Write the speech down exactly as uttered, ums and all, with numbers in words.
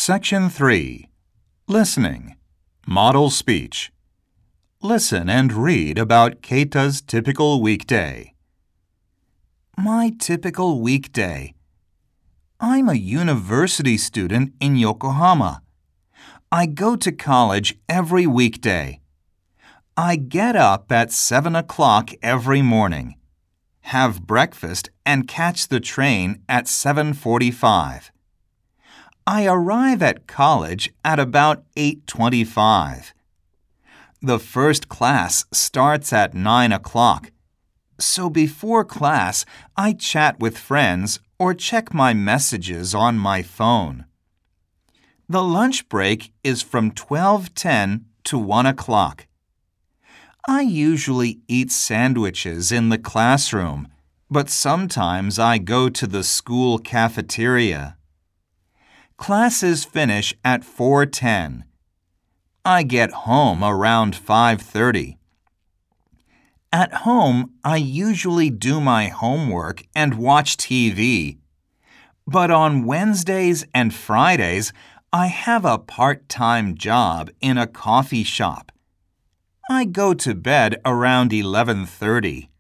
Section three. Listening. Model speech. Listen and read about Keita's typical weekday. My typical weekday. I'm a university student in Yokohama. I go to college every weekday. I get up at seven o'clock every morning, have breakfast, and catch the train at seven forty-five. I arrive at college at about eight twenty-five. The first class starts at nine o'clock, so before class I chat with friends or check my messages on my phone. The lunch break is from twelve ten to one o'clock. I usually eat sandwiches in the classroom, but sometimes I go to the school cafeteria. Classes finish at four ten. I get home around five thirty. At home, I usually do my homework and watch T V. But on Wednesdays and Fridays, I have a part-time job in a coffee shop. I go to bed around eleven thirty.